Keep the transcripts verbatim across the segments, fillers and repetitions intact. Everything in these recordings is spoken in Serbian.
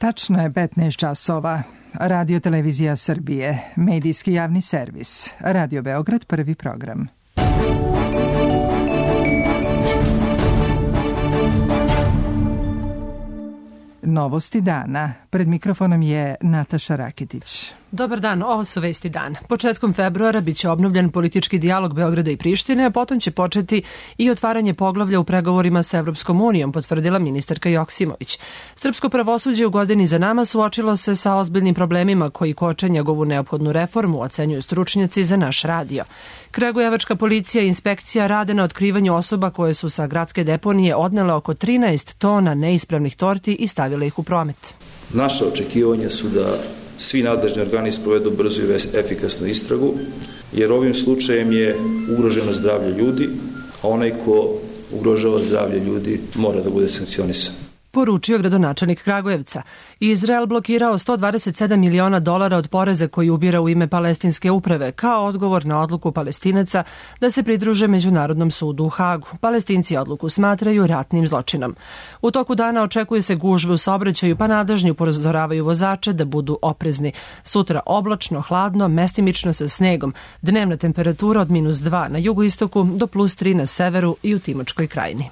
Tačno je petnaest časova. Radio Televizija Srbije, medijski javni servis. Radio Beograd, prvi program. Novosti dana. Pred mikrofonom je Nataša Rakitić. Dobar dan, ovo su vesti dana. Početkom februara biće obnovljen politički dijalog Beograda i Prištine, a potom će početi i otvaranje poglavlja u pregovorima sa Evropskom unijom, potvrdila ministarka Joksimović. Srpsko pravosuđe u godini za nama suočilo se sa ozbiljnim problemima koji koče njegovu neophodnu reformu, ocenjuju stručnjaci za naš radio. Kragujevačka policija i inspekcija rade na otkrivanju osoba koje su sa gradske deponije odnele oko trinaest tona neispravnih torti i stavile ih u promet. Naše očekivanja su da svi nadležni organi sprovedu brzu i efikasnu istragu, jer ovim slučajem je ugroženo zdravlje ljudi, a onaj ko ugrožava zdravlje ljudi mora da bude sankcionisan. Poručio gradonačelnik Kragujevca. Izrael blokirao sto dvadeset sedam miliona dolara od poreza koji ubira u ime palestinske uprave kao odgovor na odluku Palestinaca da se pridruže Međunarodnom sudu u Hagu. Palestinci odluku smatraju ratnim zločinom. U toku dana očekuje se gužve u saobraćaju, pa nadležni upozoravaju vozače da budu oprezni. Sutra oblačno, hladno, mestimično sa snegom. Dnevna temperatura od minus dva na jugoistoku do plus tri na severu i u Timočkoj krajini.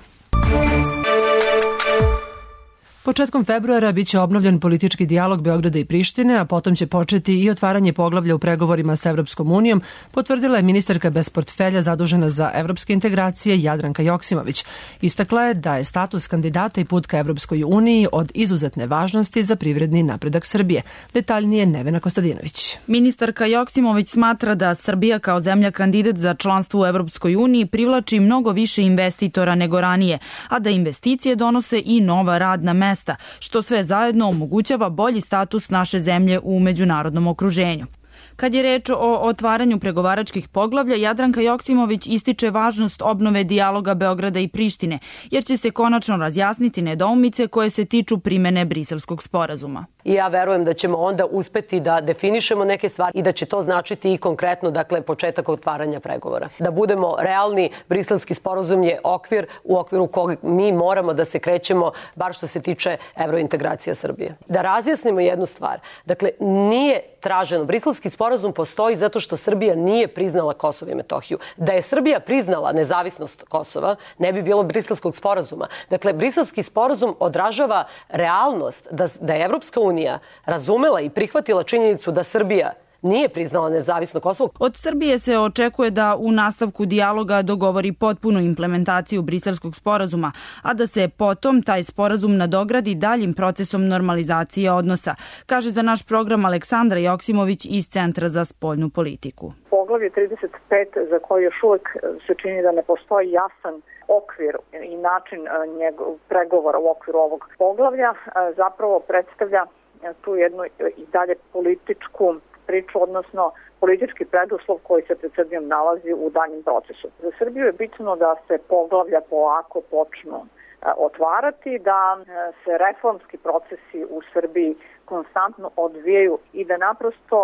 Početkom februara biće obnovljen politički dijalog Beograda i Prištine, a potom će početi i otvaranje poglavlja u pregovorima sa Evropskom unijom, potvrdila je ministarka bez portfelja zadužena za evropske integracije Jadranka Joksimović. Istakla je da je status kandidata i put ka Evropskoj uniji od izuzetne važnosti za privredni napredak Srbije. Detaljnije Nevena Kostadinović. Ministarka Joksimović smatra da Srbija kao zemlja kandidat za članstvo u Evropskoj uniji privlači mnogo više investitora nego ranije, a da investicije donose i nova radna mesta, što sve zajedno omogućava bolji status naše zemlje u međunarodnom okruženju. Kad je reč o otvaranju pregovaračkih poglavlja, Jadranka Joksimović ističe važnost obnove dijaloga Beograda i Prištine, jer će se konačno razjasniti nedoumice koje se tiču primene Briselskog sporazuma. I ja verujem da ćemo onda uspeti da definišemo neke stvari i da će to značiti i konkretno, dakle, početak otvaranja pregovora. Da budemo realni, Briselski sporazum je okvir u okviru kog mi moramo da se krećemo, bar što se tiče evrointegracija Srbije. Da razjasnimo jednu stvar. Dakle, nije traženo. Briselski sporazum postoji zato što Srbija nije priznala Kosovo i Metohiju. Da je Srbija priznala nezavisnost Kosova, ne bi bilo Briselskog sporazuma. Dakle, Briselski sporazum odražava realnost da, da je Evropska unija razumela i prihvatila činjenicu da Srbija nije priznala nezavisno Kosovo. Od Srbije se očekuje da u nastavku dijaloga dogovori potpunu implementaciju Briselskog sporazuma, a da se potom taj sporazum nadogradi daljim procesom normalizacije odnosa, kaže za naš program Aleksandra Joksimović iz Centra za spoljnu politiku. Poglavlje trideset pet, za koje još uvijek se čini da ne postoji jasan okvir i način njegov pregovora u okviru ovog poglavlja, zapravo predstavlja tu jednu i dalje političku priču, odnosno politički preduslov koji se pred Srbijom nalazi u danjem procesu. Za Srbiju je bitno da se poglavlja polako počnu otvarati, da se reformski procesi u Srbiji konstantno odvijaju i da naprosto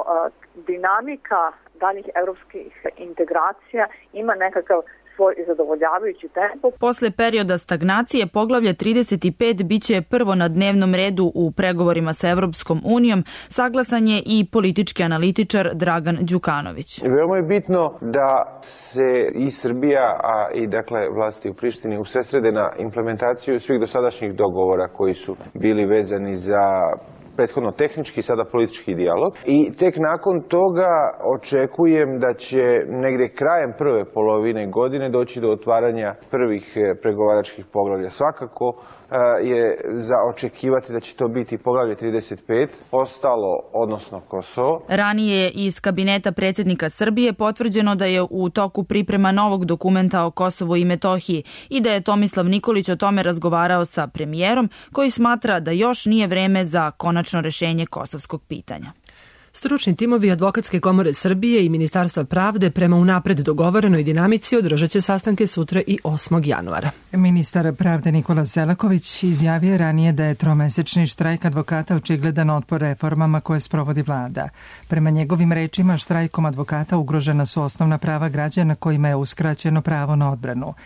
dinamika daljih evropskih integracija ima nekakav svoj zadovoljavajući tempo. Posle perioda stagnacije, poglavlje trideset pet biće prvo na dnevnom redu u pregovorima sa Evropskom unijom, saglasan je i politički analitičar Dragan Đukanović. Veoma je bitno da se i Srbija, a i dakle vlasti u Prištini usredsrede na implementaciju svih dosadašnjih dogovora koji su bili vezani za prethodno tehnički, sada politički dijalog. I tek nakon toga očekujem da će negde krajem prve polovine godine doći do otvaranja prvih pregovaračkih poglavlja. Svakako je za očekivati da će to biti poglavlje trideset pet, ostalo, odnosno Kosovo. Ranije je iz kabineta predsjednika Srbije potvrđeno da je u toku priprema novog dokumenta o Kosovu i Metohiji i da je Tomislav Nikolić o tome razgovarao sa premijerom, koji smatra da još nije vreme za konačno rešenje kosovskog pitanja. Stručni timovi Advokatske komore Srbije i Ministarstva pravde prema unapred dogovorenoj dinamici održat će sastanke sutra i osmog januara. Ministar pravde Nikola Selaković izjavio ranije da je tromesečni štrajk advokata očigledan otpor reformama koje sprovodi vlada. Prema njegovim rečima, štrajkom advokata ugrožena su osnovna prava građana kojima je uskraćeno pravo na odbranu.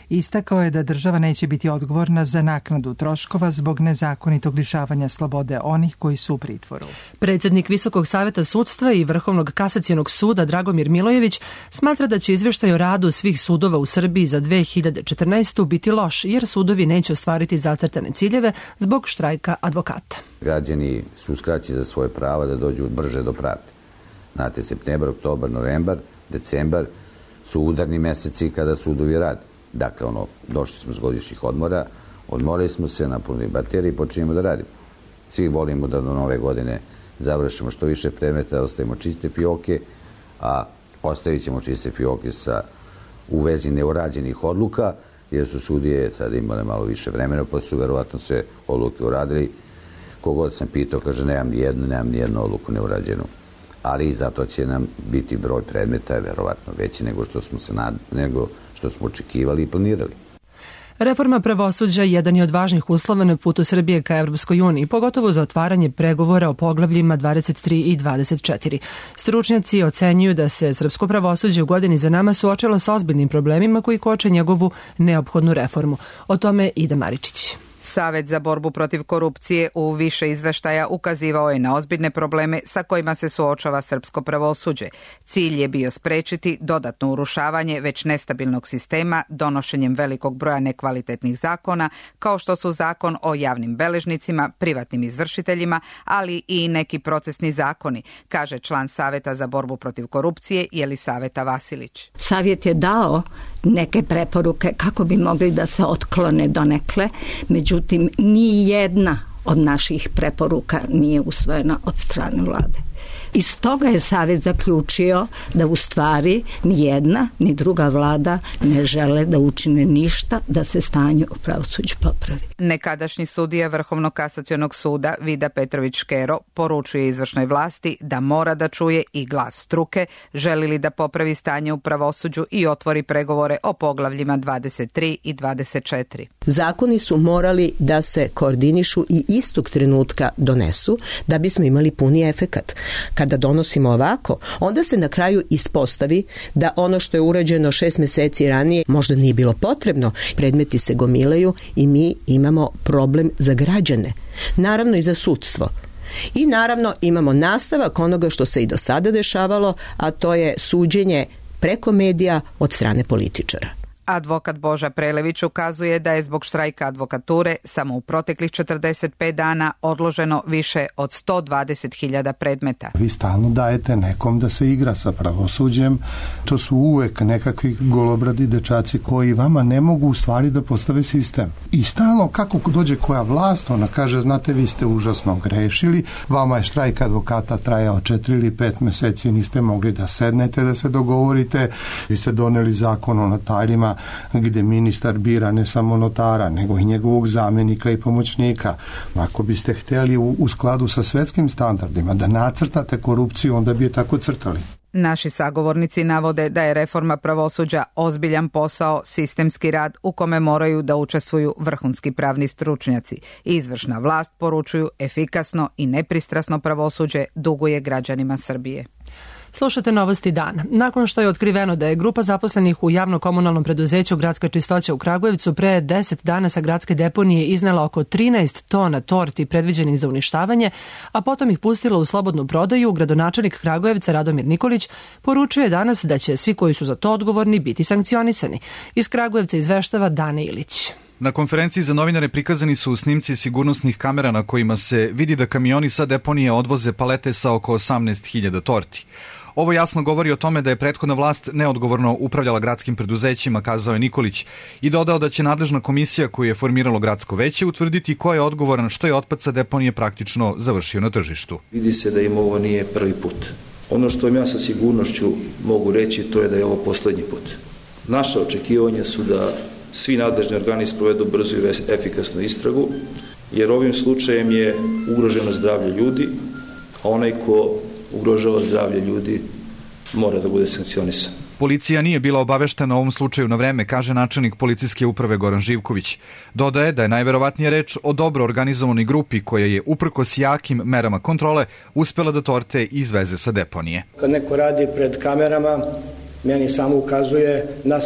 Istakao je da država neće biti odgovorna za naknadu troškova zbog nezakonitog lišavanja slobode onih koji su u pritvoru. Predsjednik Visokog saveta sudstva i Vrhovnog kasacionog suda Dragomir Milojević smatra da će izveštaj o radu svih sudova u Srbiji za dve hiljade četrnaestu. biti loš, jer sudovi neće ostvariti zacrtane ciljeve zbog štrajka advokata. Građani su uskraćeni za svoje prava da dođu brže do pravde. Znate, septembar, oktobar, novembar, decembar su udarni meseci kada sudovi rade. Dakle, ono, došli smo s godišnjih odmora, odmorili smo se, napunili baterije i počinjemo da radimo. Svi volimo da do nove godine završimo što više predmeta, da ostavimo čiste fioke, a ostavit ćemo čiste fioke sa u vezi neurađenih odluka, jer su sudije sada imale malo više vremena, pa su verovatno sve odluke uradili. Kogod sam pitao, kaže, nemam ni jednu, nemam ni jednu odluku neurađenu. Ali zato će nam biti broj predmeta verovatno veći nego što smo se nad, nego što smo očekivali i planirali. Reforma pravosuđa jedan je od važnih uslova na putu Srbije ka Evropskoj uniji, pogotovo za otvaranje pregovora o poglavljima dvadeset tri i dvadeset četiri. Stručnjaci ocenjuju da se srpsko pravosuđe u godini za nama suočilo sa ozbiljnim problemima koji koče njegovu neophodnu reformu. O tome Ida Maričić. Savet za borbu protiv korupcije u više izveštaja ukazivao je na ozbiljne probleme sa kojima se suočava srpsko pravosuđe. Cilj je bio sprečiti dodatno urušavanje već nestabilnog sistema donošenjem velikog broja nekvalitetnih zakona, kao što su zakon o javnim beležnicima, privatnim izvršiteljima, ali i neki procesni zakoni, kaže član Saveta za borbu protiv korupcije Jelisaveta Vasilić. Savjet je dao neke preporuke kako bi mogli da se otklone donekle, međutim ni jedna od naših preporuka nije usvojena od strane vlade. I stoga je Savjet zaključio da u stvari ni jedna ni druga vlada ne žele da učine ništa da se stanje u pravosuđu popravi. Nekadašnji sudija Vrhovnog kasacionog suda Vida Petrović Škero poručuje izvršnoj vlasti da mora da čuje i glas struke, želi li da popravi stanje u pravosuđu i otvori pregovore o poglavljima dvadeset tri i dvadeset četiri. Zakoni su morali da se koordinišu i istog trenutka donesu da bismo imali puni efekat. Kada donosimo ovako, onda se na kraju ispostavi da ono što je urađeno šest meseci ranije možda nije bilo potrebno. Predmeti se gomilaju i mi imamo problem za građane. Naravno i za sudstvo. I naravno imamo nastavak onoga što se i do sada dešavalo, a to je suđenje preko medija od strane političara. Advokat Boža Prelević ukazuje da je zbog štrajka advokature samo u proteklih četrdeset pet dana odloženo više od sto dvadeset hiljada predmeta. Vi stalno dajete nekom da se igra sa pravosuđem. To su uvek nekakvi golobradi dečaci koji vama ne mogu u stvari da postave sistem. I stalno kako dođe koja vlast, ona kaže, znate, vi ste užasno grešili, vama je štrajk advokata trajao četiri ili pet meseci, niste mogli da sednete, da se dogovorite, vi ste doneli zakon o notarima, gde ministar bira ne samo notara, nego i njegovog zamenika i pomoćnika. Ako biste hteli u, u skladu sa svetskim standardima da nacrtate korupciju, onda bi je tako crtali. Naši sagovornici navode da je reforma pravosuđa ozbiljan posao, sistemski rad u kome moraju da učestvuju vrhunski pravni stručnjaci. Izvršna vlast, poručuju, efikasno i nepristrasno pravosuđe duguje građanima Srbije. Slušate novosti dana. Nakon što je otkriveno da je grupa zaposlenih u javno-komunalnom preduzeću Gradska čistoća u Kragujevcu pre deset dana sa gradske deponije iznela oko trinaest tona torti predviđenih za uništavanje, a potom ih pustila u slobodnu prodaju, gradonačelnik Kragujevca Radomir Nikolić poručuje danas da će svi koji su za to odgovorni biti sankcionisani. Iz Kragujevca izveštava Dane Ilić. Na konferenciji za novinare prikazani su snimci sigurnosnih kamera na kojima se vidi da kamioni sa deponije odvoze palete sa oko osamnaest hiljada torti. Ovo jasno govori o tome da je prethodna vlast neodgovorno upravljala gradskim preduzećima, kazao je Nikolić, i dodao da će nadležna komisija koju je formiralo gradsko veće utvrditi ko je odgovoran što je otpad sa deponije praktično završio na tržištu. Vidi se da im ovo nije prvi put. Ono što ja sa sigurnošću mogu reći, to je da je ovo poslednji put. Naša očekivanja su da svi nadležni organi sprovedu brzu i efikasnu istragu, jer ovim slučajem je ugroženo zdravlje ljudi, a onaj ko ugrožava zdravlje ljudi mora da bude sankcionisan. Policija nije bila obaveštena o ovom slučaju na vreme, kaže načelnik policijske uprave Goran Živković. Dodaje da je najverovatnije reč o dobro organizovanoj grupi koja je uprkos jakim merama kontrole uspela da torte izveze sa deponije. Kad neko radi pred kamerama, meni samo ukazuje na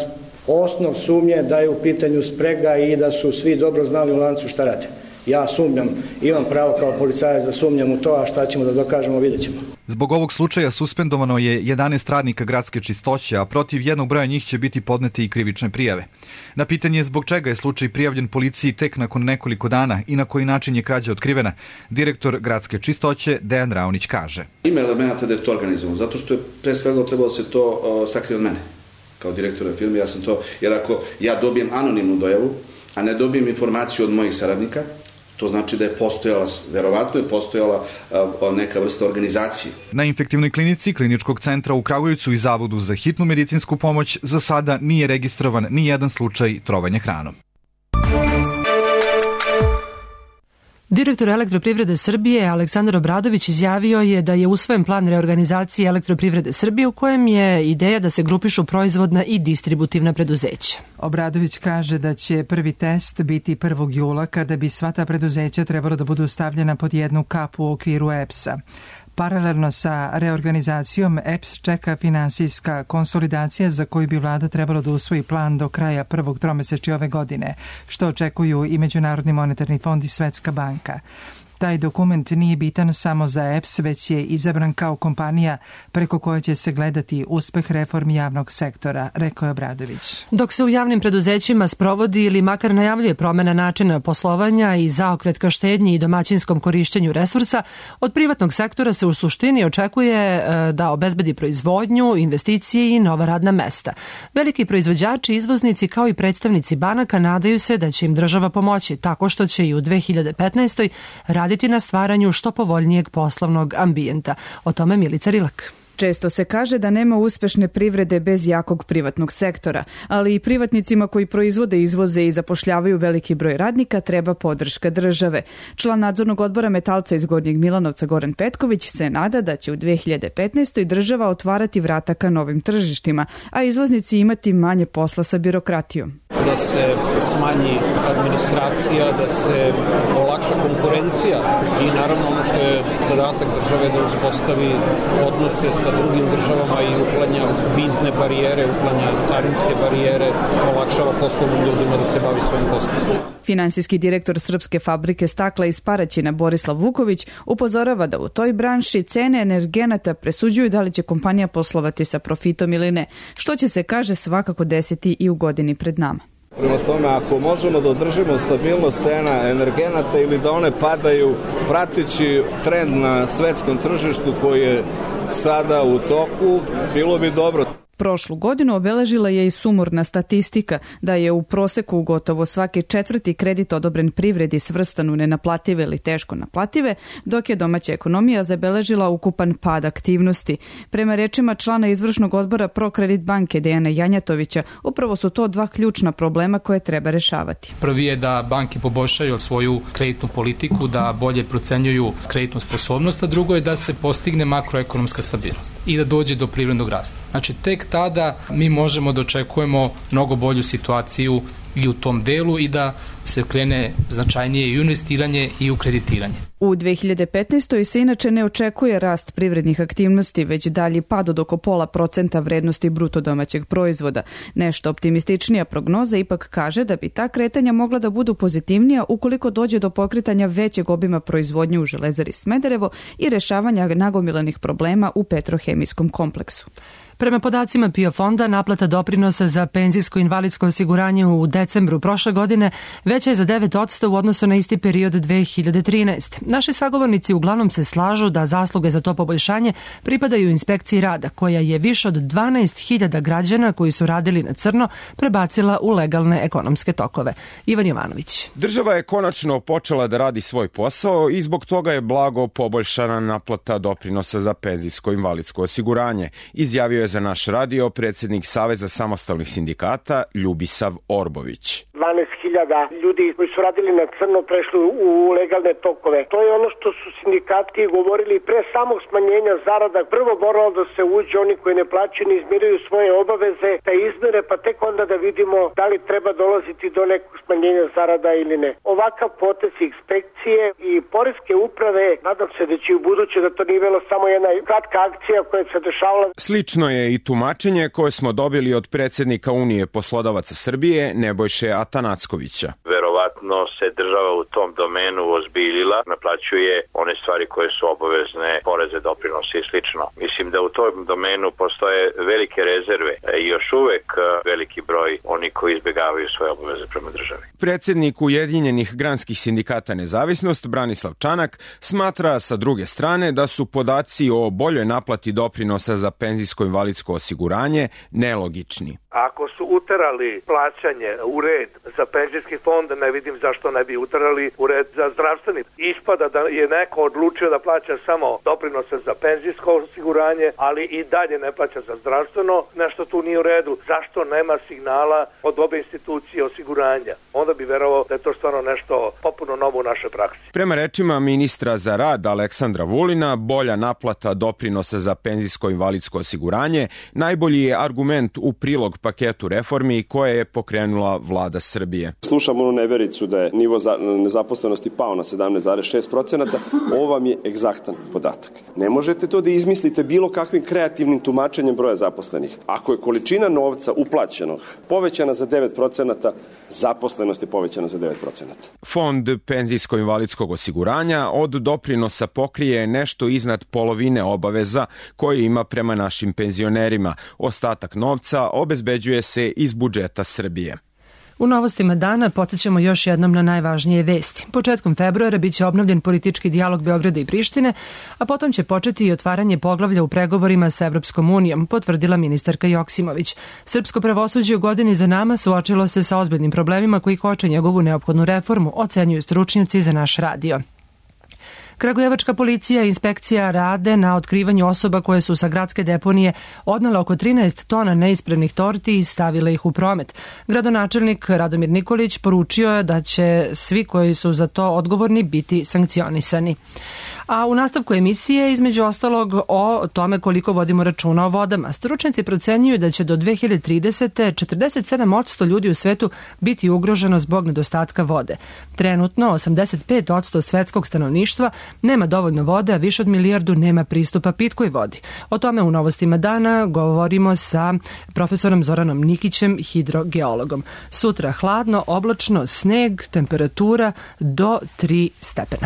osnov sumnje da je u pitanju sprega i da su svi dobro znali u lancu šta rade. Ja sumnjam, imam pravo kao policajac da sumnjam u to, a šta ćemo da dokažemo, vidjet ćemo. Zbog ovog slučaja suspendovano je jedanaest radnika gradske čistoće, a protiv jednog broja njih će biti podnete i krivične prijave. Na pitanje zbog čega je slučaj prijavljen policiji tek nakon nekoliko dana i na koji način je krađa otkrivena, direktor gradske čistoće Dejan Raonić kaže. Ima elementa da je to organizovano, zato što je pre svega trebalo se to uh, sakrije od mene. Kao direktora firme, ja sam to, jer ako ja dobijem anonimnu dojavu, a ne dobijem informaciju od mojih saradnika, to znači da je postojala, verovatno je postojala neka vrsta organizacije. Na infektivnoj klinici Kliničkog centra u Kragujevcu i Zavodu za hitnu medicinsku pomoć za sada nije registrovan ni jedan slučaj trovanja hranom. Direktor Elektroprivrede Srbije Aleksandar Obradović izjavio je da je usvojen plan reorganizacije Elektroprivrede Srbije u kojem je ideja da se grupišu proizvodna i distributivna preduzeća. Obradović kaže da će prvi test biti prvog jula kada bi sva ta preduzeća trebalo da budu stavljena pod jednu kapu u okviru E P S-a. Paralelno sa reorganizacijom E P S čeka finansijska konsolidacija za koju bi vlada trebalo da usvoji plan do kraja prvog tromesečja ove godine, što očekuju i Međunarodni monetarni fond i Svetska banka. Taj dokument nije bitan samo za E P S, već je izabran kao kompanija preko koje će se gledati uspeh reformi javnog sektora, rekao je Obradović. Dok se u javnim preduzećima sprovodi ili makar najavljuje promena načina poslovanja i zaokret ka štednji i domaćinskom korišćenju resursa, od privatnog sektora se u suštini očekuje da obezbedi proizvodnju, investicije i nova radna mesta. Veliki proizvođači, izvoznici kao i predstavnici banaka nadaju se da će im država pomoći tako što će i u dve hiljade petnaestoj raditi na stvaranju što povoljnijeg poslovnog ambijenta. O tome Milica Rilak. Često se kaže da nema uspešne privrede bez jakog privatnog sektora, ali i privatnicima koji proizvode, izvoze i zapošljavaju veliki broj radnika treba podrška države. Član nadzornog odbora Metalca iz Gornjeg Milanovca Goran Petković se nada da će u dve hiljade petnaestoj država otvarati vrata ka novim tržištima, a izvoznici imati manje posla sa birokratijom. Da se smanji administracija, da se olakša konkurencija i naravno ono što je zadatak države da uspostavi odnose sa drugim državama i uklanja vizne barijere, uklanja carinske barijere, olakšava poslovnim ljudima da se bavi svojim poslom. Finansijski direktor Srpske fabrike stakla iz Paraćina Borislav Vuković upozorava da u toj branši cene energenata presuđuju da li će kompanija poslovati sa profitom ili ne, što će se, kaže, svakako desiti i u godini pred nama. Prema tome, ako možemo da održimo stabilnost cena energenata ili da one padaju prateći trend na svetskom tržištu koji je sada u toku, bilo bi dobro. Prošlu godinu obeležila je i sumorna statistika da je u proseku gotovo svaki četvrti kredit odobren privredi svrstan u nenaplative ili teško naplative, dok je domaća ekonomija zabeležila ukupan pad aktivnosti. Prema rečima člana izvršnog odbora Prokredit banke Dejana Janjatovića, upravo su to dva ključna problema koje treba rešavati. Prvi je da banke poboljšaju svoju kreditnu politiku, da bolje procenjuju kreditnu sposobnost, a drugo je da se postigne makroekonomska stabilnost i da dođe do privrednog rasta. Znači, tek tada mi možemo da očekujemo mnogo bolju situaciju i u tom delu i da se krene značajnije i u investiranje i u kreditiranje. U dve hiljade petnaestoj se inače ne očekuje rast privrednih aktivnosti, već dalji pad od oko pola procenta vrednosti bruto domaćeg proizvoda. Nešto optimističnija prognoza ipak kaže da bi ta kretanja mogla da budu pozitivnija ukoliko dođe do pokretanja većeg obima proizvodnje u Železari Smederevo i rešavanja nagomilanih problema u petrohemijskom kompleksu. Prema podacima P I O fonda, naplata doprinosa za penzijsko invalidsko osiguranje u decembru prošle godine veća je za devet posto u odnosu na isti period dve hiljade trinaeste. Naši sagovornici uglavnom se slažu da zasluge za to poboljšanje pripadaju inspekciji rada, koja je više od dvanaest hiljada građana koji su radili na crno prebacila u legalne ekonomske tokove. Ivan Jovanović. Država je konačno počela da radi svoj posao i zbog toga je blago poboljšana naplata doprinosa za penzijsko invalidsko osiguranje, izjavio je za naš radio predsjednik Saveza samostalnih sindikata Ljubisav Orbović. dvanaest hiljada hiljada ljudi koji su radili na crno prešli u legalne tokove. To je ono što su sindikati govorili pre samog smanjenja zarada. Prvo moralo da se uđe oni koji ne plaćaju, ne izmiruju svoje obaveze, da izmere, pa tek onda da vidimo da li treba dolaziti do nekog smanjenja zarada ili ne. Ovakav potez inspekcije i poreske uprave, nadam se da će u buduće da to nije bilo samo jedna kratka akcija koja se dešavala. Slično je i tumačenje koje smo dobili od predsjednika Unije poslodavaca Srbije Nebojše Atanackovića. Verovatno se država u tom domenu ozbiljila, naplaćuje one stvari koje su obavezne, poreze, doprinose i slično. Mislim da u tom domenu postoje velike rezerve i još uvek veliki broj oni koji izbjegavaju svoje obaveze prema državi. Predsjednik Ujedinjenih granskih sindikata Nezavisnost Branislav Čanak smatra sa druge strane da su podaci o boljoj naplati doprinosa za penzijsko-invalidsko osiguranje nelogični. Ako su uterali plaćanje u red za penzijski fond, ne vidim zašto ne bi uterali u red za zdravstveni. Ispada da je neko odlučio da plaća samo doprinose za penzijsko osiguranje, ali i dalje ne plaća za zdravstveno, nešto tu nije u redu. Zašto nema signala od obe institucije osiguranja? Onda bi verovao da je to stvarno nešto popuno novo u našoj praksi. Prema rečima ministra za rad Aleksandra Vulina, bolja naplata doprinosa za penzijsko-invalidsko osiguranje najbolji je argument u prilog paketu reformi koje je pokrenula vlada Srbije. Slušam onu nevericu da je nivo nezaposlenosti pao na sedamnaest zarez šest posto. Ovo vam je egzaktan podatak. Ne možete to da izmislite bilo kakvim kreativnim tumačenjem broja zaposlenih. Ako je količina novca uplaćenog povećana za devet procenata, zaposlenost je povećana za devet procenata. Fond penzijsko-invalidskog osiguranja od doprinosa pokrije nešto iznad polovine obaveza koje ima prema našim penzionerima. Ostatak novca obezbeđuje se iz budžeta Srbije. U novostima dana podsjećamo još jednom na najvažnije vesti. Početkom februara biće obnovljen politički dijalog Beograda i Prištine, a potom će početi i otvaranje poglavlja u pregovorima sa Evropskom unijom, potvrdila ministarka Joksimović. Srpsko pravosuđe u godini za nama suočilo se sa ozbiljnim problemima koji koče njegovu neophodnu reformu, ocenjuju stručnjaci za naš radio. Kragujevačka policija i inspekcija rade na otkrivanju osoba koje su sa gradske deponije odnele oko trinaest tona neispravnih torti i stavile ih u promet. Gradonačelnik Radomir Nikolić poručio je da će svi koji su za to odgovorni biti sankcionisani. A u nastavku emisije, između ostalog, o tome koliko vodimo računa o vodama. Stručnjaci procenjuju da će do dve hiljade tridesete. četrdeset sedam posto ljudi u svetu biti ugroženo zbog nedostatka vode. Trenutno osamdeset pet posto svetskog stanovništva nema dovoljno vode, a više od milijardu nema pristupa pitkoj vodi. O tome u novostima dana govorimo sa profesorom Zoranom Nikićem, hidrogeologom. Sutra hladno, oblačno, sneg, temperatura do tri stepena.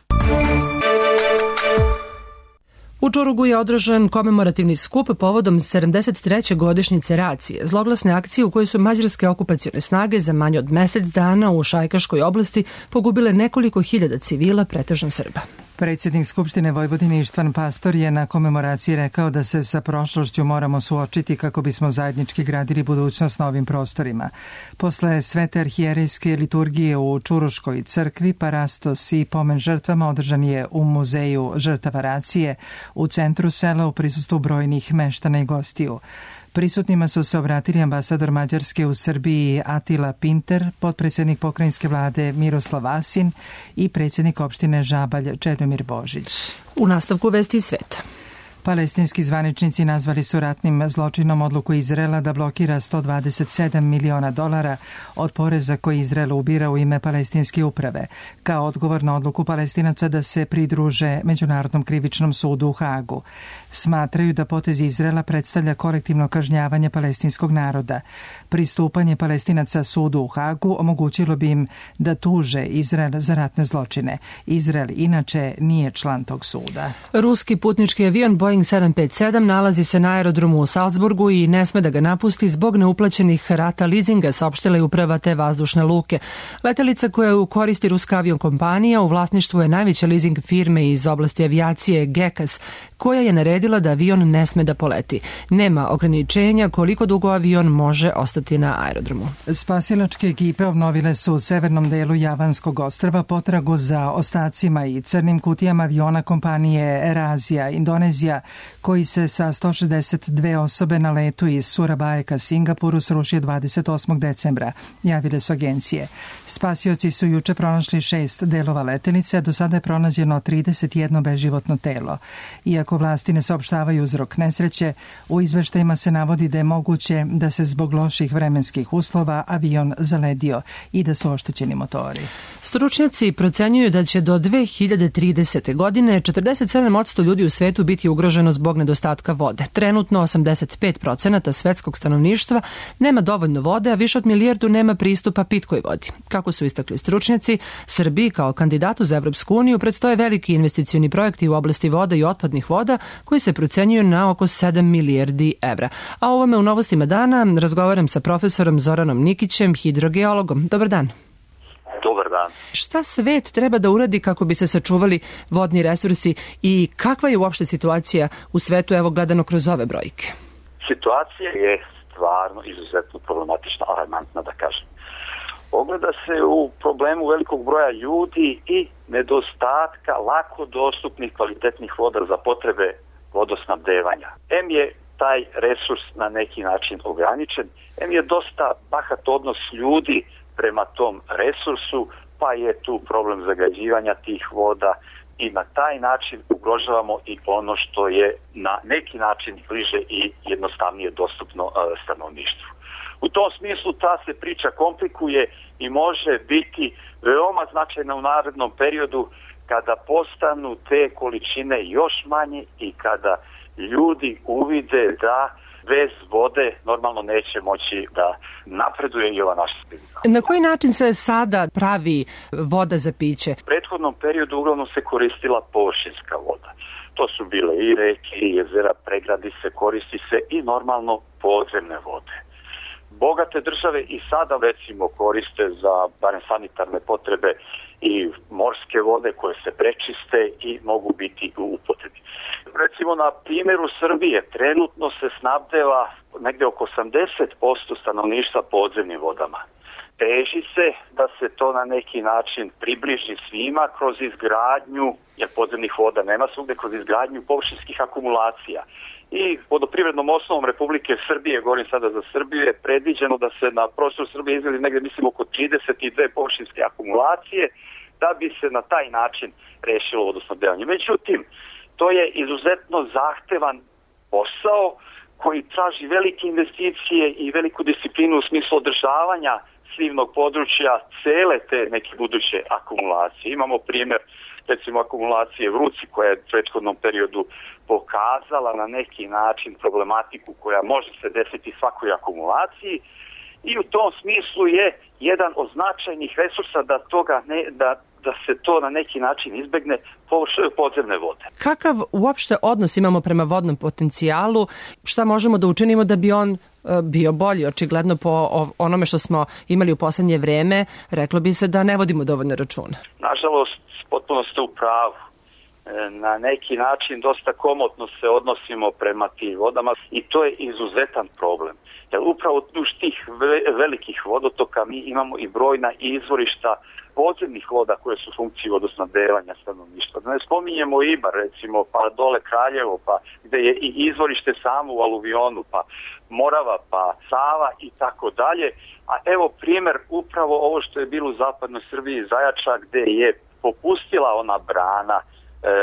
U Čurugu je održan komemorativni skup povodom sedamdeset treće godišnjice racije, zloglasne akcije u kojoj su mađarske okupacione snage za manje od mesec dana u Šajkaškoj oblasti pogubile nekoliko hiljada civila, pretežno Srba. Predsjednik Skupštine Vojvodine Ištvan Pastor je na komemoraciji rekao da se sa prošlošću moramo suočiti kako bismo zajednički gradili budućnost na ovim prostorima. Posle svete arhijerejske liturgije u Čuruškoj crkvi, parastos i pomen žrtvama održan je u muzeju žrtava racije u centru sela u prisustvu brojnih meštana i gostiju. Prisutnima su se obratili ambasador Mađarske u Srbiji Atila Pinter, potpredsjednik pokrajinske vlade Miroslav Vasin i predsjednik opštine Žabalj Čedomir Božić. U nastavku vesti iz sveta. Palestinski zvaničnici nazvali su ratnim zločinom odluku Izraela da blokira sto dvadeset sedam miliona dolara od poreza koji Izrael ubira u ime palestinske uprave, kao odgovor na odluku Palestinaca da se pridruže Međunarodnom krivičnom sudu u Hagu. Smatraju da potez Izraela predstavlja kolektivno kažnjavanje palestinskog naroda. Pristupanje Palestinaca sudu u Hagu omogućilo bi im da tuže Izrael za ratne zločine. Izrael inače nije član tog suda. Ruski putnički avion Boeing sedam pet sedam nalazi se na aerodromu u Salzburgu i ne sme da ga napusti zbog neuplaćenih rata lizinga, saopštila je uprava te vazdušne luke. Letelica koju koristi ruska aviokompanija u vlasništvu je najveća lizing firme iz oblasti avijacije Gekas, koja je naredila da avion ne sme da poleti. Nema ograničenja koliko dugo avion može ostati na aerodromu. Spasilačke ekipe obnovile su u severnom delu Javanskog ostrva potragu za ostacima i crnim kutijama aviona kompanije AirAsia Indonezija koji se sa sto šezdeset dve osobe na letu iz Surabaje ka Singapuru srušio dvadeset osmog decembra, javile su agencije. Spasioci su juče pronašli šest delova letelice, a do sada je pronađeno trideset jedno beživotno telo. Iako vlasti ne saopštavaju uzrok nesreće, u izveštajima se navodi da je moguće da se zbog loših vremenskih uslova avion zaledio i da su oštećeni motori. Stručnjaci procenjuju da će do dve hiljade tridesete. godine četrdeset sedam posto ljudi u svetu biti ugroženo zbog nedostatka vode. Trenutno osamdeset pet procenata svetskog stanovništva nema dovoljno vode, a više od milijardu nema pristupa pitkoj vodi. Kako su istakli stručnjaci, Srbiji kao kandidatu za Evropsku uniju predstoje veliki investicioni projekti u oblasti voda i otpadnih voda koji se procenjuju na oko sedam milijardi evra. A o ovome u novostima dana razgovaram sa profesorom Zoranom Nikićem, hidrogeologom. Dobar dan. Dobar dan. Šta svet treba da uradi kako bi se sačuvali vodni resursi i kakva je uopšte situacija u svetu, evo gledano kroz ove brojke? Situacija je stvarno izuzetno problematična, alarmantna da kažem. Ogleda se u problemu velikog broja ljudi i nedostatka lako dostupnih kvalitetnih voda za potrebe vodosnabdevanja. Em je taj resurs na neki način ograničen, em je dosta bahat odnos ljudi prema tom resursu, pa je tu problem zagađivanja tih voda i na taj način ugrožavamo i ono što je na neki način bliže i jednostavnije dostupno stanovništvu. U tom smislu ta se priča komplikuje i može biti veoma značajna u narednom periodu kada postanu te količine još manje i kada ljudi uvide da bez vode normalno neće moći da napreduje i ova naša civilizacija. Na koji način se sada pravi voda za piće? U prethodnom periodu uglavnom se koristila površinska voda. To su bile i reke, i jezera, pregradi se, koristi se i normalno podzemne vode. Bogate države i sada recimo koriste za barem sanitarne potrebe i morske vode koje se prečiste i mogu biti u upotrebi. Recimo na primjeru Srbije trenutno se snabdeva negde oko osamdeset posto stanovništva podzemnim vodama. Teži se da se to na neki način približi svima kroz izgradnju, jer podzemnih voda nema svugde, kroz izgradnju površinskih akumulacija. I vodoprivrednom osnovom Republike Srbije, govorim sada za Srbiju, je predviđeno da se na prostoru Srbije izgradi negde mislim oko trideset dve površinske akumulacije da bi se na taj način rešilo vodosnabdevanje. Međutim, to je izuzetno zahtevan posao koji traži velike investicije i veliku disciplinu u smislu održavanja slivnog područja cele te neke buduće akumulacije. Imamo primjer recimo akumulacije Vruci koja je u prethodnom periodu pokazala na neki način problematiku koja može se desiti svakoj akumulaciji i u tom smislu je jedan od značajnih resursa da toga ne, da da se to na neki način izbegne podzemne vode. Kakav uopšte odnos imamo prema vodnom potencijalu? Šta možemo da učinimo da bi on bio bolji? Očigledno po onome što smo imali u poslednje vreme, reklo bi se da ne vodimo dovoljno računa. Nažalost, potpuno ste u pravu. Na neki način dosta komotno se odnosimo prema tim vodama i to je izuzetan problem. Jer upravo uz tih velikih vodotoka mi imamo i brojna izvorišta podzemnih voda koje su funkcije vodosnabdevanja stanovništva. Da ne spominjemo Ibar, recimo, pa dole Kraljevo, pa gde je i izvorište samo u aluvionu, pa Morava, pa Sava i tako dalje. A evo primjer upravo ovo što je bilo u zapadnoj Srbiji, Zajača, gde je popustila ona brana, e,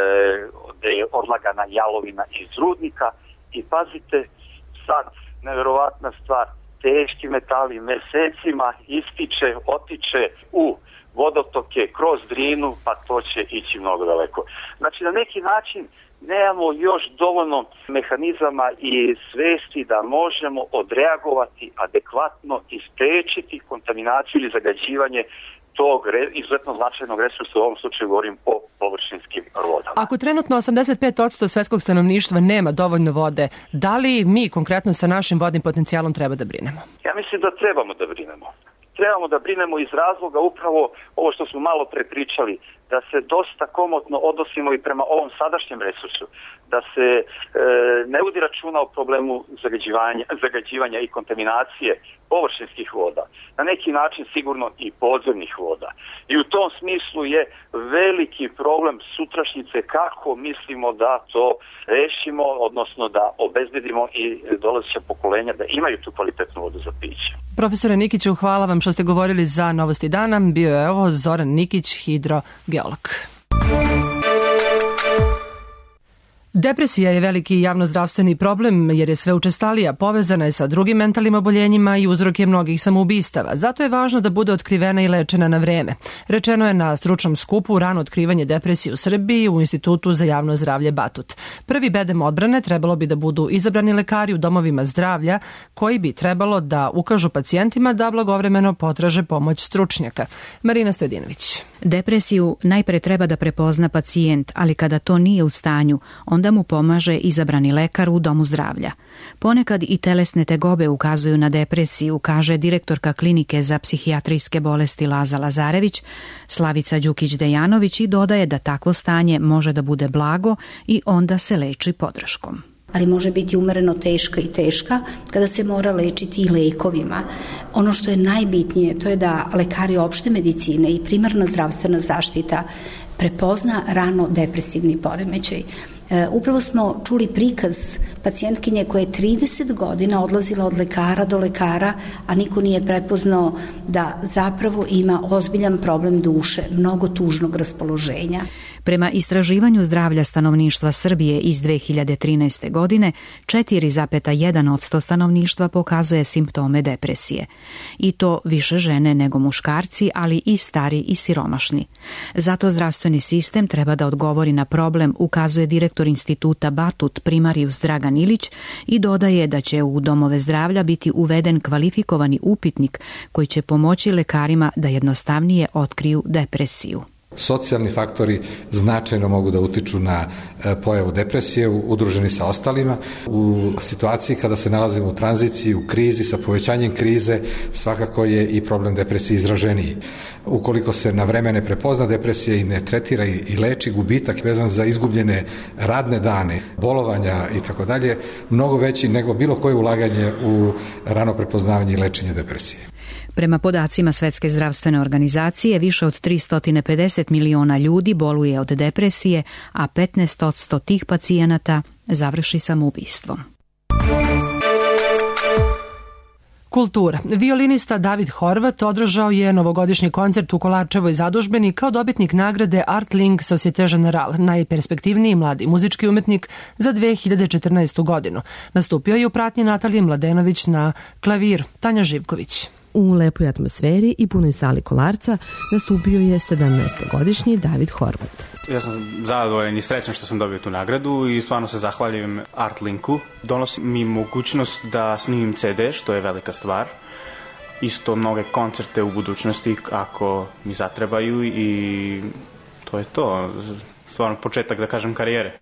gde je odlagana jalovina iz rudnika i pazite, sad, neverovatna stvar, teški metali mesecima ističe, otiče u vodotoke kroz Drinu, pa to će ići mnogo daleko. Znači, na neki način nemamo još dovoljno mehanizama i svesti da možemo odreagovati adekvatno i sprečiti kontaminaciju ili zagađivanje tog izuzetno značajnog resursa, u ovom slučaju govorim o površinskim vodama. Ako trenutno osamdeset pet posto svetskog stanovništva nema dovoljno vode, da li mi konkretno sa našim vodnim potencijalom treba da brinemo? Ja mislim da trebamo da brinemo. Trebamo da brinemo iz razloga upravo ovo što smo malo pre pričali, da se dosta komotno odnosimo i prema ovom sadašnjem resursu, da se e, ne vodi računa o problemu zagađivanja, zagađivanja i kontaminacije površinskih voda, na neki način sigurno i podzemnih voda. I u tom smislu je veliki problem sutrašnjice kako mislimo da to rešimo, odnosno da obezbedimo i dolazeća pokolenja da imaju tu kvalitetnu vodu za piće. Profesore Nikiću, hvala vam što ste govorili za Novosti dana. Bio je ovo Zoran Nikić, hidrogeolog. Depresija je veliki javnozdravstveni problem jer je sve učestalija, povezana je sa drugim mentalnim oboljenjima i uzrok je mnogih samoubistava. Zato je važno da bude otkrivena i lečena na vreme. Rečeno je na stručnom skupu Rano otkrivanje depresije u Srbiji u Institutu za javno zdravlje Batut. Prvi bedem odbrane trebalo bi da budu izabrani lekari u domovima zdravlja koji bi trebalo da ukažu pacijentima da blagovremeno potraže pomoć stručnjaka. Marina Stojedinović. Depresiju najpre treba da prepozna pacijent, ali kada to nije u stanju, onda mu pomaže izabrani lekar u domu zdravlja. Ponekad i telesne tegobe ukazuju na depresiju, kaže direktorka klinike za psihijatrijske bolesti Laza Lazarević, Slavica Đukić-Dejanović, i dodaje da takvo stanje može da bude blago i onda se leči podrškom. Ali može biti umereno teška i teška kada se mora lečiti i lekovima. Ono što je najbitnije to je da lekari opšte medicine i primarna zdravstvena zaštita prepozna rano depresivni poremećaj. E, upravo smo čuli prikaz pacijentkinje koja je trideset godina odlazila od lekara do lekara, a niko nije prepoznao da zapravo ima ozbiljan problem duše, mnogo tužnog raspoloženja. Prema istraživanju zdravlja stanovništva Srbije iz dve hiljade trinaeste. godine, četiri zarez jedan posto stanovništva pokazuje simptome depresije. I to više žene nego muškarci, ali i stari i siromašni. Zato zdravstveni sistem treba da odgovori na problem, ukazuje direktor Instituta Batut primarijus Dragan Ilić i dodaje da će u domove zdravlja biti uveden kvalifikovani upitnik koji će pomoći lekarima da jednostavnije otkriju depresiju. Socijalni faktori značajno mogu da utiču na pojavu depresije, udruženi sa ostalima. U situaciji kada se nalazimo u tranziciji, u krizi, sa povećanjem krize, svakako je i problem depresije izraženiji. Ukoliko se na vreme ne prepozna depresija i ne tretira i leči gubitak vezan za izgubljene radne dane, bolovanja i tako dalje, mnogo veći nego bilo koje ulaganje u rano prepoznavanje i lečenje depresije. Prema podacima Svetske zdravstvene organizacije, više od tristo pedeset miliona ljudi boluje od depresije, a petnaest posto tih pacijenata završi samoubistvom. Kultura. Violinista David Horvat održao je novogodišnji koncert u Kolarčevoj zadužbini kao dobitnik nagrade Artlink Societe Generale, najperspektivniji mladi muzički umetnik za dve hiljade četrnaestu. godinu. Nastupio je u pratnji Natalije Mladenović na klaviru. Tanja Živković. U lepoj atmosferi i punoj sali Kolarca nastupio je sedamnaestogodišnji David Horvat. Ja sam zadovoljan i srećan što sam dobio tu nagradu i stvarno se zahvaljujem Artlinku. Donosi mi mogućnost da snimim ce de, što je velika stvar. Isto mnoge koncerte u budućnosti ako mi zatrebaju i to je to. Stvarno početak, da kažem, karijere.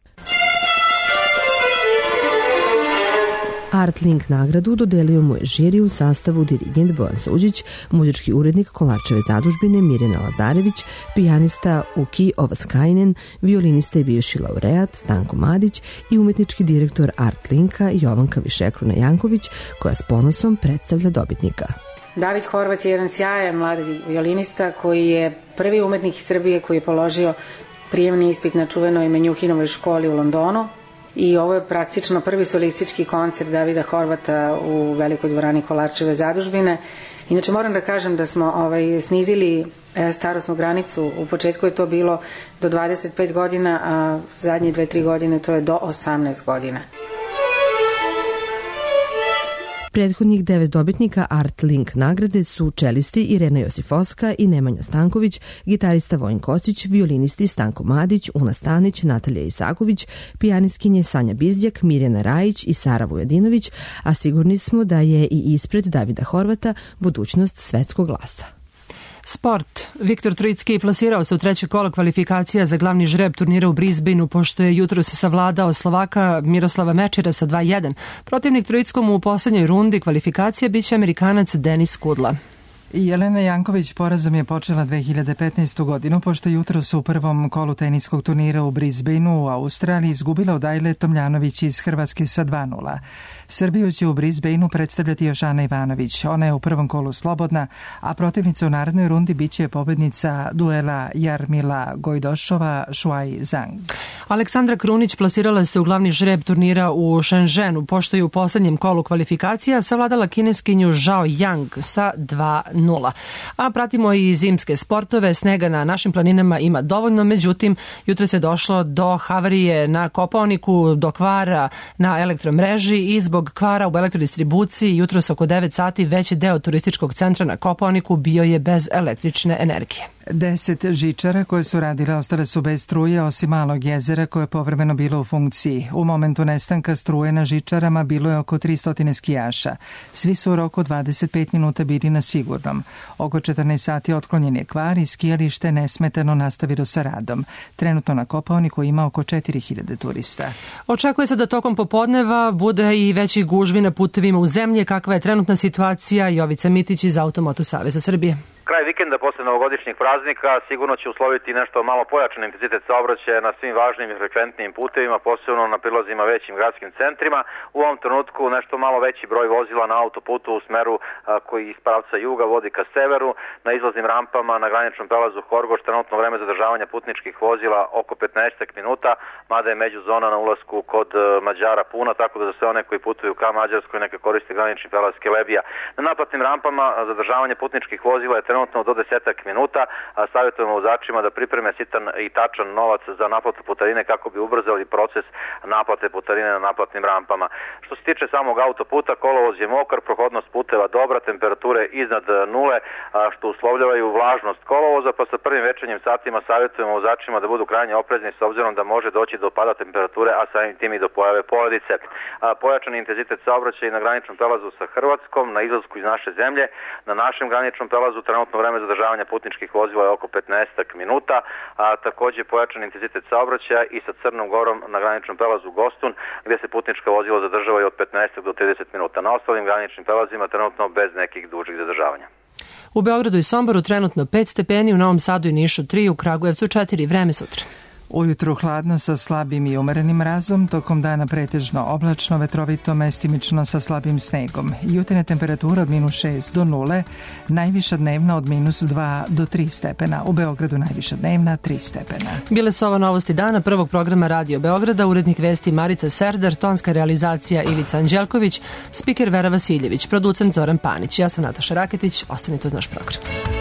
Artlink nagradu dodelio mu je žiri u sastavu dirigent Bojan Suđić, muzički urednik Kolarčeve zadužbine Mirjana Lazarević, pijanista Uki Ovaskainen, violinista i bivši laureat Stanko Madić i umetnički direktor Artlinka Jovanka Višekruna Janković, koja s ponosom predstavlja dobitnika. David Horvat je jedan sjajan mladi violinista koji je prvi umetnik iz Srbije koji je položio prijemni ispit na čuvenoj Menjuhinovoj školi u Londonu. I ovo je praktično prvi solistički koncert Davida Horvata u velikoj dvorani Kolarčeve zadužbine. Inače moram da kažem da smo ovaj, snizili starosnu granicu. U početku je to bilo do dvadeset pet godina, a zadnje dve tri godine to je do osamnaest godina. Prethodnih devet dobitnika Artlink nagrade su čelisti Irena Josifovska i Nemanja Stanković, gitarista Vojin Kostić, violinisti Stanko Madić, Una Stanić, Natalija Isaković, pijanistkinje Sanja Bizdjak, Mirjana Rajić i Sara Vujadinović, a sigurni smo da je i ispred Davida Horvata budućnost svetskog glasa. Sport. Viktor Trojicki plasirao se u treće kolo kvalifikacija za glavni žreb turnira u Brisbaneu, pošto je jutros savladao Slovaka Miroslava Mečera sa dva jedan. Protivnik Trojickom u poslednjoj rundi kvalifikacija biće Amerikanac Denis Kudla. Jelena Janković porazom je počela dve hiljade petnaestu. godinu, pošto jutros u prvom kolu teniskog turnira u Brisbaneu u Australiji izgubila od Ajle Tomljanović iz Hrvatske sa dva nula. Srbiju će u Brisbaneu predstavljati još Ana Ivanović. Ona je u prvom kolu slobodna, a protivnica u narednoj rundi biće pobednica duela Jarmila Gojdošova-Shuai Zhang. Aleksandra Krunić plasirala se u glavni žreb turnira u Shenzhenu, pošto je u poslednjem kolu kvalifikacija savladala kineskinju Zhao Yang sa dva nula. A pratimo i zimske sportove. Snega na našim planinama ima dovoljno, međutim, jutro se došlo do havarije na Kopaoniku, do kvara na elektromreži i zbog kvara u elektrodistribuciji jutros oko devet sati veći deo turističkog centra na Kopaoniku bio je bez električne energije. Deset žičara koje su radile ostale su bez struje, osim malog jezera koje je povremeno bilo u funkciji. U momentu nestanka struje na žičarama bilo je oko tristo skijaša. Svi su u roku dvadeset pet minuta bili na sigurnom. Oko četrnaest sati otklonjen je kvar i skijalište nesmetano nastavilo sa radom. Trenutno na Kopaoniku ima oko četiri hiljade turista. Očekuje se da tokom popodneva bude i veći gužvi na putevima u zemlji. Kakva je trenutna situacija? Jovica Mitić iz Automoto Saveza Srbije. Kraj vikenda posle novogodišnjih praznika sigurno će usloviti nešto malo pojačan intenzitet saobraćaja na svim važnim i frekventnim putevima, posebno na prilazima većim gradskim centrima. U ovom trenutku nešto malo veći broj vozila na autoputu u smeru a, koji iz pravca juga vodi ka severu. Na izlaznim rampama na graničnom prelazu Horgoš trenutno vreme zadržavanja putničkih vozila oko petnaest minuta, mada je međuzona na ulasku kod a, Mađara puna, tako da za sve one koji putuju ka Mađarskoj neka koriste granični prelaz Kelebija. Na naplatnim rampama zadržavanje putničkih vozila je trenutno do desetak minuta, a savjetujemo vozačima da pripreme sitan i tačan novac za naplatu putarine kako bi ubrzali proces naplate putarine na naplatnim rampama. Što se tiče samog autoputa, kolovoz je mokar, prohodnost puteva dobra, temperature iznad nule, što uslovljavaju vlažnost kolovoza, pa sa prvim večernjim satima savjetujemo vozačima da budu krajnje oprezni s obzirom da može doći do pada temperature, a samim tim i do pojave poledice. Pojačan intenzitet saobraćaja na graničnom prelazu sa Hrvatskom, na izlasku iz naše zemlje, na našem graničnom prelazu trenutno vreme zadržavanja putničkih vozila je oko petnaest minuta, a takođe pojačan intenzitet saobraćaja i sa Crnom Gorom na graničnom prelazu Gostun, gde se putnička vozila zadržavaju od petnaest do trideset minuta. Na ostalim graničnim prelazima trenutno bez nekih dužih zadržavanja. U Beogradu i Somboru trenutno pet stepeni, u Novom Sadu i Nišu tri, u Kragujevcu četiri. Vreme sutra. Ujutru hladno sa slabim i umerenim mrazom, tokom dana pretežno oblačno, vetrovito, mestimično sa slabim snegom. Jutarnja temperatura od minus šest do nule, najviša dnevna od minus dva do tri stepena. U Beogradu najviša dnevna tri stepena. Bile su ovo novosti dana prvog programa Radio Beograda, urednik vesti Marica Serdar, tonska realizacija Ivica Anđelković, spiker Vera Vasiljević, producent Zoran Panić. Ja sam Nataša Raketić, ostanite uz naš program.